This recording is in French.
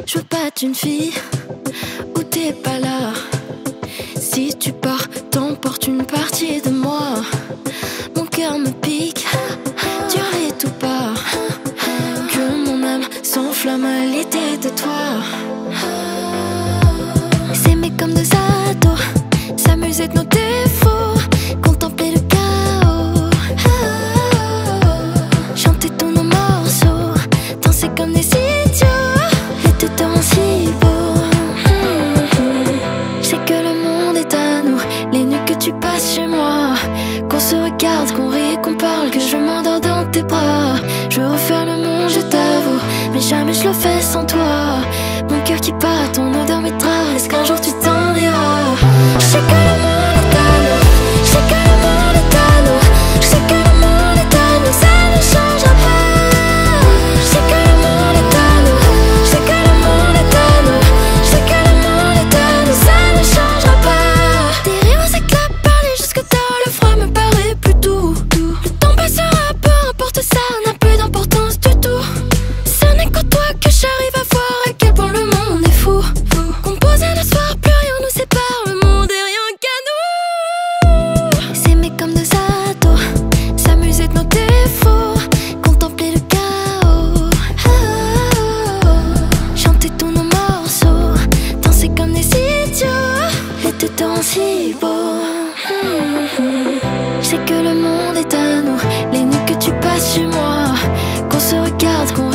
Je veux pas être une fille où t'es pas là. Si tu pars, t'emportes une partie de moi. Mon cœur me pique, dur et tout pas. Que mon âme s'enflamme à l'idée de toi. S'aimer comme deux ados, s'amuser de nos défauts, contempler le chaos, chanter tous nos morceaux, danser comme des idiots, et tout te rend si beau. Je sais que le monde est à nous, les nuits que tu passes chez moi, qu'on se regarde, qu'on rit, qu'on parle, que je m'endors dans tes bras. Je veux refaire le monde, je t'avoue, mais jamais je le fais sans toi. Mon cœur qui bat, ton odeur mes draps, est-ce qu'un jour tu t'en iras? Je sais que le monde est à nous, je sais que le monde est à nous, je sais que le monde est à nous, ça ne changera pas. Je sais que le monde est à nous, je sais que le monde est à nous, je sais que le monde est à nous, ça ne changera pas. Tes rires aux éclats, parler jusque tard, le froid me paraît plus doux. Le temps passera, peu importe, ça n'a plus d'importance du tout. Ce n'est qu'en toi que j'arrive à voir à quel point le monde est fou. Composé le soir, plus rien nous sépare, le monde est rien qu'à nous. S'aimer comme deux ados, s'amuser de nos défauts, contempler le chaos, chanter tous nos morceaux, danser comme des idiots, et tout te rend si beau. Je sais que le monde est à nous, les nuits que tu passes chez moi, qu'on se regarde, qu'on